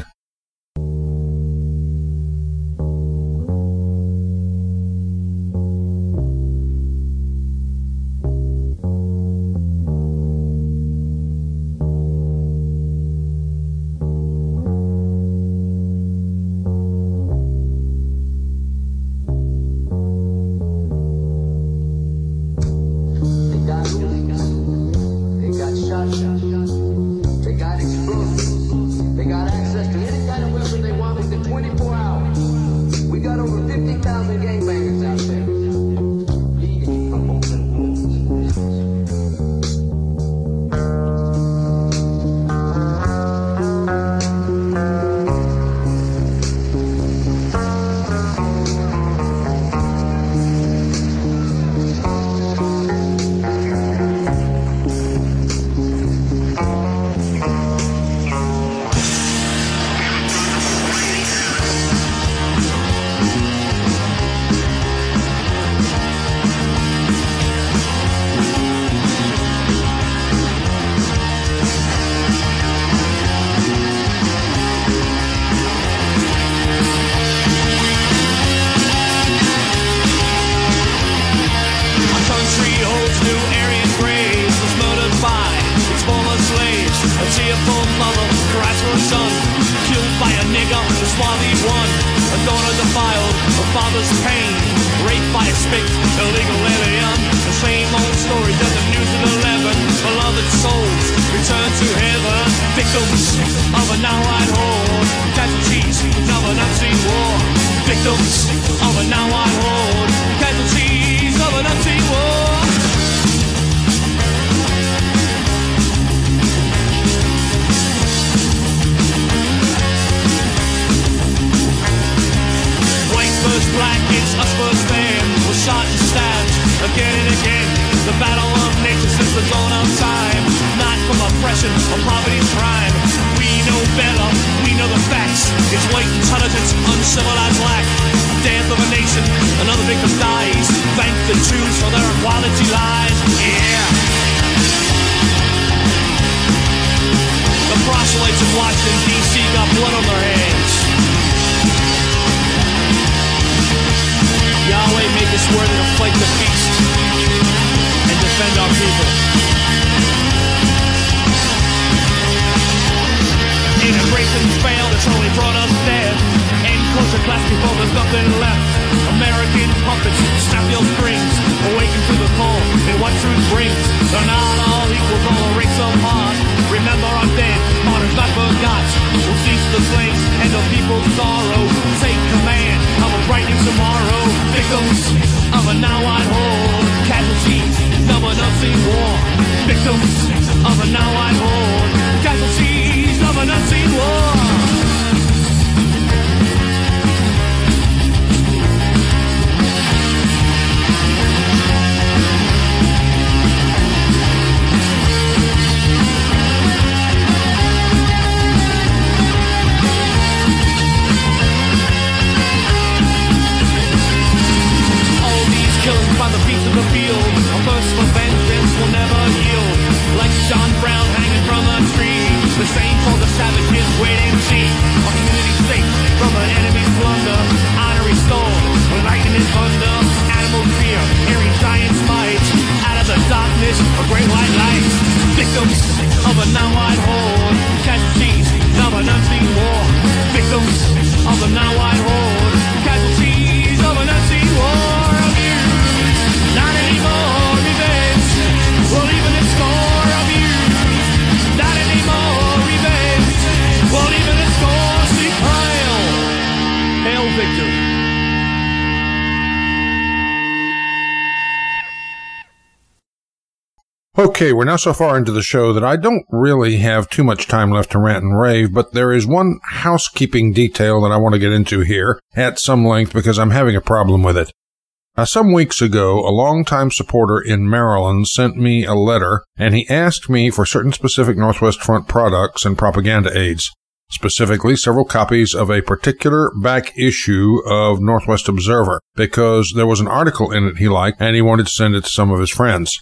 Okay, we're now so far into the show that I don't really have too much time left to rant and rave, but there is one housekeeping detail that I want to get into here at some length because I'm having a problem with it. Now, some weeks ago, a longtime supporter in Maryland sent me a letter, and he asked me for certain specific Northwest Front products and propaganda aids, specifically several copies of a particular back issue of Northwest Observer, because there was an article in it he liked, and he wanted to send it to some of his friends.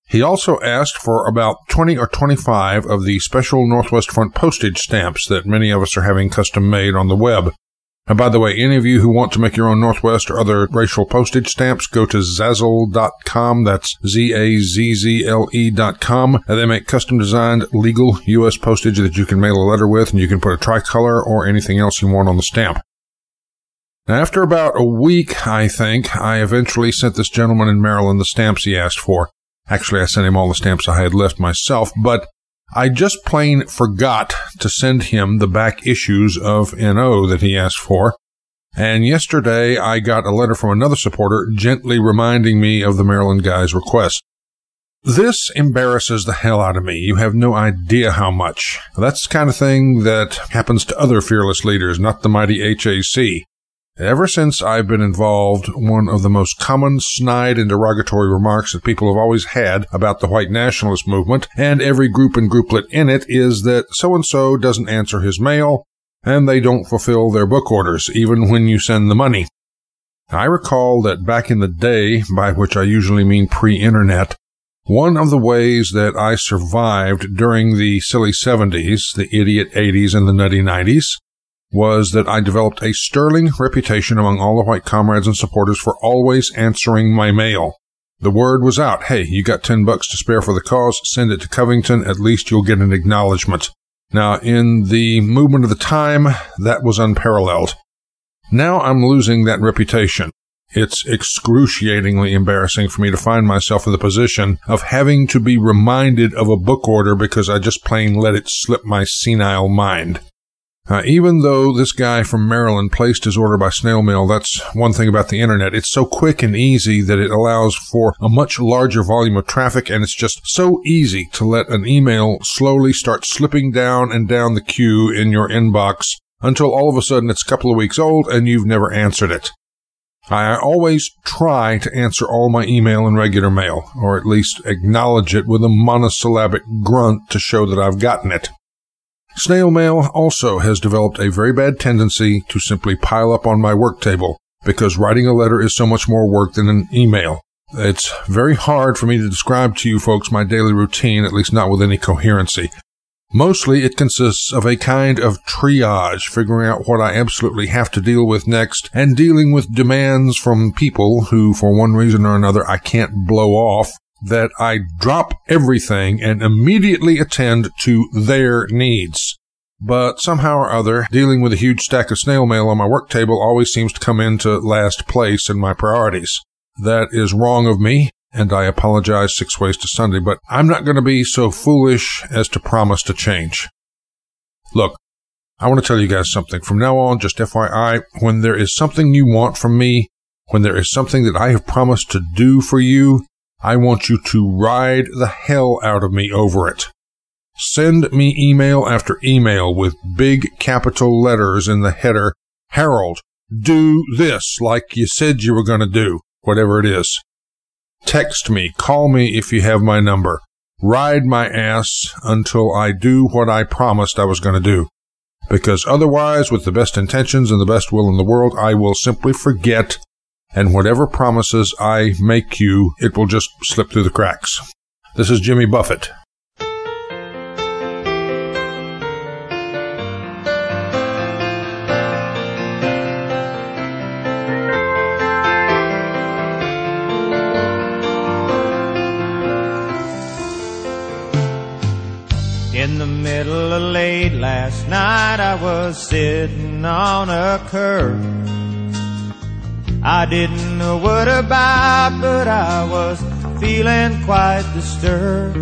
He also asked for about twenty or twenty-five of the special Northwest Front postage stamps that many of us are having custom made on the web. And by the way, any of you who want to make your own Northwest or other racial postage stamps, go to Zazzle dot com. That's Z A Z Z L E dot com. And they make custom-designed, legal U S postage that you can mail a letter with, and you can put a tricolor or anything else you want on the stamp. Now, after about a week, I think, I eventually sent this gentleman in Maryland the stamps he asked for. Actually, I sent him all the stamps I had left myself, but I just plain forgot to send him the back issues of N O that he asked for. And yesterday, I got a letter from another supporter gently reminding me of the Maryland guy's request. This embarrasses the hell out of me. You have no idea how much. That's the kind of thing that happens to other fearless leaders, not the mighty H A C. Ever since I've been involved, one of the most common snide and derogatory remarks that people have always had about the white nationalist movement and every group and grouplet in it is that so-and-so doesn't answer his mail and they don't fulfill their book orders, even when you send the money. I recall that back in the day, by which I usually mean pre-internet, one of the ways that I survived during the silly seventies, the idiot eighties, and the nutty nineties, was that I developed a sterling reputation among all the white comrades and supporters for always answering my mail. The word was out, hey, you got ten bucks to spare for the cause, send it to Covington, at least you'll get an acknowledgement. Now, in the movement of the time, that was unparalleled. Now I'm losing that reputation. It's excruciatingly embarrassing for me to find myself in the position of having to be reminded of a book order because I just plain let it slip my senile mind. Uh, even though this guy from Maryland placed his order by snail mail, that's one thing about the internet. It's so quick and easy that it allows for a much larger volume of traffic, and it's just so easy to let an email slowly start slipping down and down the queue in your inbox until all of a sudden it's a couple of weeks old and you've never answered it. I always try to answer all my email and regular mail, or at least acknowledge it with a monosyllabic grunt to show that I've gotten it. Snail mail also has developed a very bad tendency to simply pile up on my work table, because writing a letter is so much more work than an email. It's very hard for me to describe to you folks my daily routine, at least not with any coherency. Mostly it consists of a kind of triage, figuring out what I absolutely have to deal with next, and dealing with demands from people who, for one reason or another, I can't blow off, that I drop everything and immediately attend to their needs. But somehow or other, dealing with a huge stack of snail mail on my work table always seems to come into last place in my priorities. That is wrong of me, and I apologize six ways to Sunday, but I'm not going to be so foolish as to promise to change. Look, I want to tell you guys something. From now on, just F Y I, when there is something you want from me, when there is something that I have promised to do for you, I want you to ride the hell out of me over it. Send me email after email with big capital letters in the header, Harold, do this like you said you were going to do, whatever it is. Text me, call me if you have my number. Ride my ass until I do what I promised I was going to do. Because otherwise, with the best intentions and the best will in the world, I will simply forget, and whatever promises I make you, it will just slip through the cracks. This is Jimmy Buffett. In the middle of late last night, I was sitting on a curb. I didn't know what about, but I was feeling quite disturbed.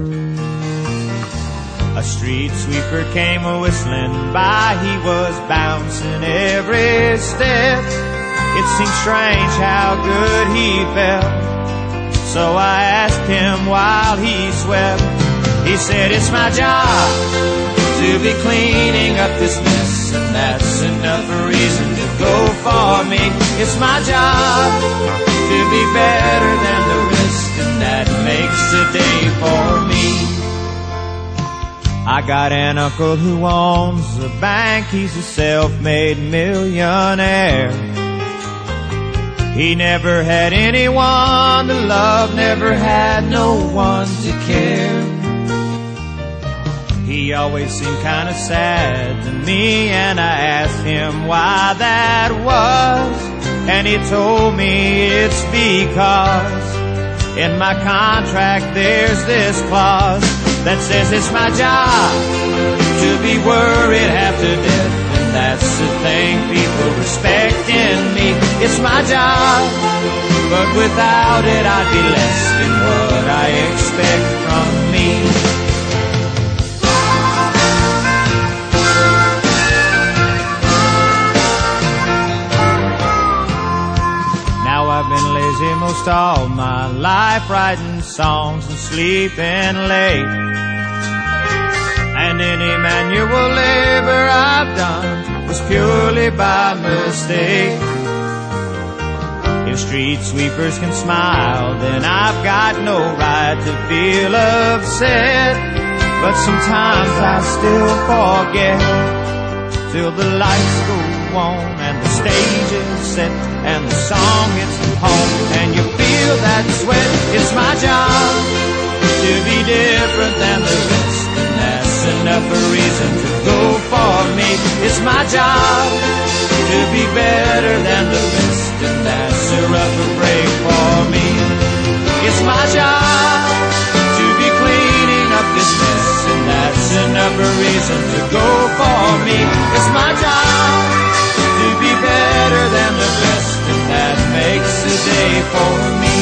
A street sweeper came whistling by, he was bouncing every step. It seemed strange how good he felt, so I asked him while he swept. He said, it's my job to be cleaning up this mess, and that's enough reason to go for me. It's my job to be better than the rest, and that makes a day for me. I got an uncle who owns a bank, he's a self-made millionaire. He never had anyone to love, never had no one to care. He always seemed kind of sad to me, and I asked him why that was, and he told me it's because in my contract there's this clause that says it's my job to be worried half to death, and that's the thing people respect in me. It's my job, but without it I'd be less than what I expect from me. I've been lazy most all my life, writing songs and sleeping late. And any manual labor I've done was purely by mistake. If street sweepers can smile, then I've got no right to feel upset. But sometimes I still forget till the lights go on and the stage is set and the song hits home and you feel that sweat. It's my job to be different than the rest, and that's enough a reason to go for me. It's my job to be better than the rest, and that's a rougher break for me. It's my job to be cleaning up this mess, and that's enough a reason to go for me. It's my job to be better than the best, and that makes a day for me.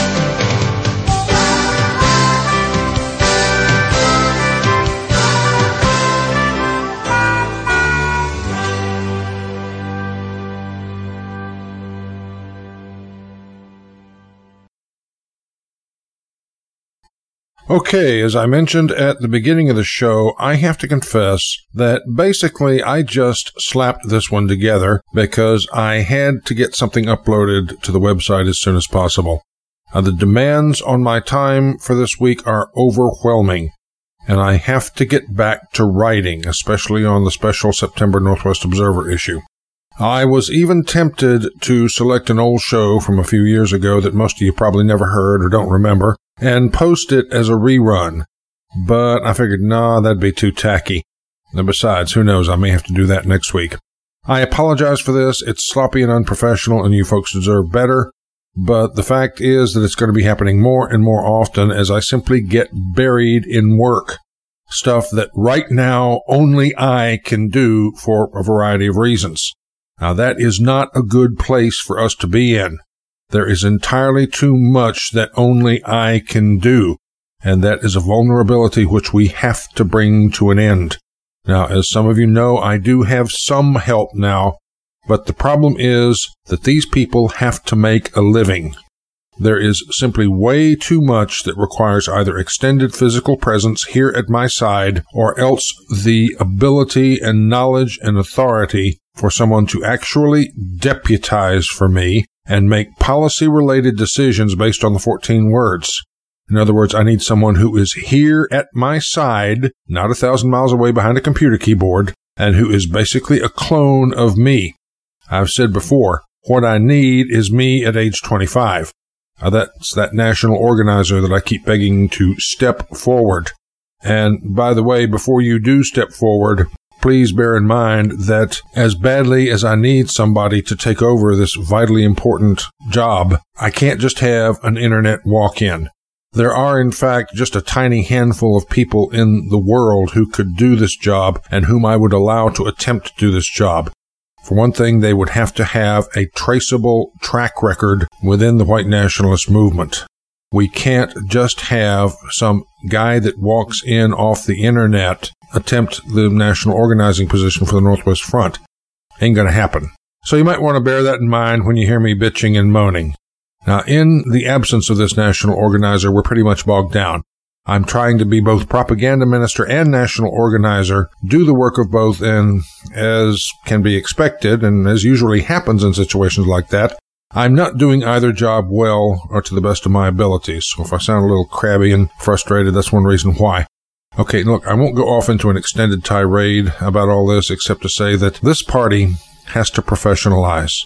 Okay, as I mentioned at the beginning of the show, I have to confess that basically I just slapped this one together because I had to get something uploaded to the website as soon as possible. Uh, the demands on my time for this week are overwhelming, and I have to get back to writing, especially on the special September Northwest Observer issue. I was even tempted to select an old show from a few years ago that most of you probably never heard or don't remember, and post it as a rerun. But I figured, nah, that'd be too tacky. And besides, who knows, I may have to do that next week. I apologize for this. It's sloppy and unprofessional, and you folks deserve better. But the fact is that it's going to be happening more and more often as I simply get buried in work. Stuff that right now only I can do for a variety of reasons. Now, that is not a good place for us to be in. There is entirely too much that only I can do, and that is a vulnerability which we have to bring to an end. Now, as some of you know, I do have some help now, but the problem is that these people have to make a living. There is simply way too much that requires either extended physical presence here at my side or else the ability and knowledge and authority for someone to actually deputize for me and make policy-related decisions based on the fourteen words. In other words, I need someone who is here at my side, not a thousand miles away behind a computer keyboard, and who is basically a clone of me. I've said before, what I need is me at age twenty-five. Now, that's that national organizer that I keep begging to step forward. And by the way, before you do step forward, please bear in mind that as badly as I need somebody to take over this vitally important job, I can't just have an internet walk-in. There are, in fact, just a tiny handful of people in the world who could do this job and whom I would allow to attempt to do this job. For one thing, they would have to have a traceable track record within the white nationalist movement. We can't just have some guy that walks in off the internet attempt the national organizing position for the Northwest Front. Ain't gonna happen. So you might want to bear that in mind when you hear me bitching and moaning. Now, in the absence of this national organizer, we're pretty much bogged down. I'm trying to be both propaganda minister and national organizer, do the work of both, and as can be expected, and as usually happens in situations like that, I'm not doing either job well or to the best of my abilities. So if I sound a little crabby and frustrated, that's one reason why. Okay, look, I won't go off into an extended tirade about all this except to say that this party has to professionalize.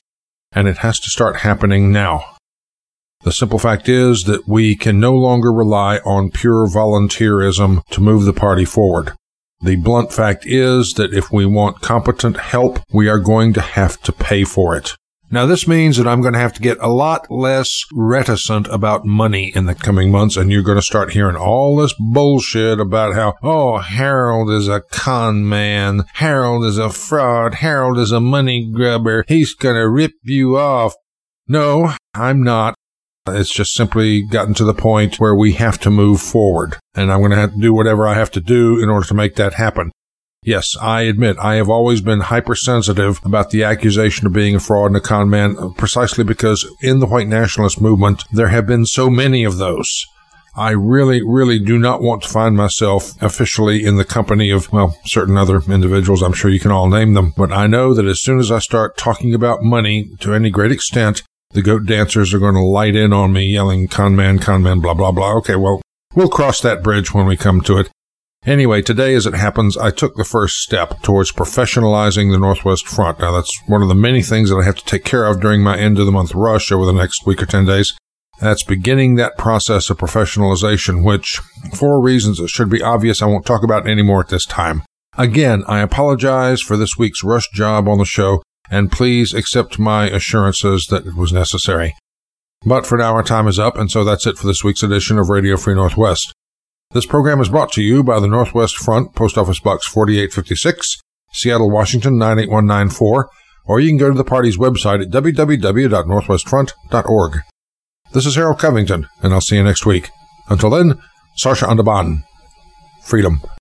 and it has to start happening now. The simple fact is that we can no longer rely on pure volunteerism to move the party forward. The blunt fact is that if we want competent help, we are going to have to pay for it. Now, this means that I'm going to have to get a lot less reticent about money in the coming months, and you're going to start hearing all this bullshit about how, oh, Harold is a con man, Harold is a fraud, Harold is a money grubber, he's going to rip you off. No, I'm not. It's just simply gotten to the point where we have to move forward, and I'm going to have to do whatever I have to do in order to make that happen. Yes, I admit I have always been hypersensitive about the accusation of being a fraud and a con man, precisely because in the white nationalist movement, there have been so many of those. I really, really do not want to find myself officially in the company of, well, certain other individuals. I'm sure you can all name them. But I know that as soon as I start talking about money to any great extent, the goat dancers are going to light in on me yelling, con man, con man, blah, blah, blah. Okay, well, we'll cross that bridge when we come to it. Anyway, today, as it happens, I took the first step towards professionalizing the Northwest Front. Now, that's one of the many things that I have to take care of during my end-of-the-month rush over the next week or ten days. That's beginning that process of professionalization, which, for reasons that should be obvious, I won't talk about anymore at this time. Again, I apologize for this week's rush job on the show, and please accept my assurances that it was necessary. But for now, our time is up, and so that's it for this week's edition of Radio Free Northwest. This program is brought to you by the Northwest Front, Post Office Box forty-eight fifty-six, Seattle, Washington nine eight one nine four, or you can go to the party's website at w w w dot northwest front dot org. This is Harold Covington, and I'll see you next week. Until then, Sarsha Andaban. Freedom.